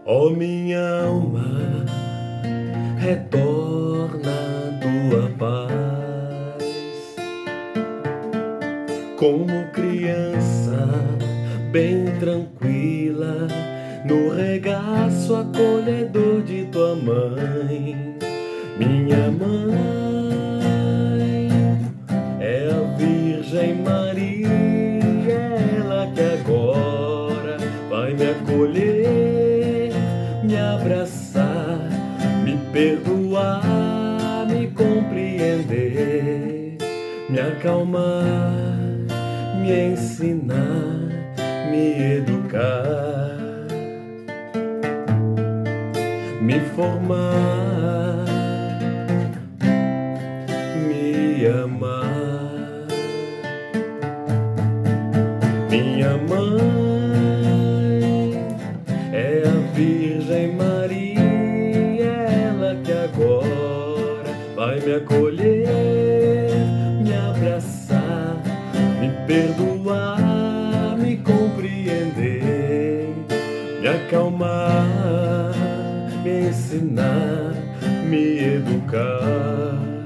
Ó minha alma, retorna à tua paz. Como criança, bem tranquila, no regaço acolhedor de tua mãe. Minha mãe é a Virgem Maria, ela que agora vai me acolher, me abraçar, me perdoar, me compreender, me acalmar, me ensinar, me educar, me formar, me amar. Minha mãe é a Virgem Maria, ela que agora vai me acolher, me abraçar, me perdoar, me compreender, me acalmar, me ensinar, me educar.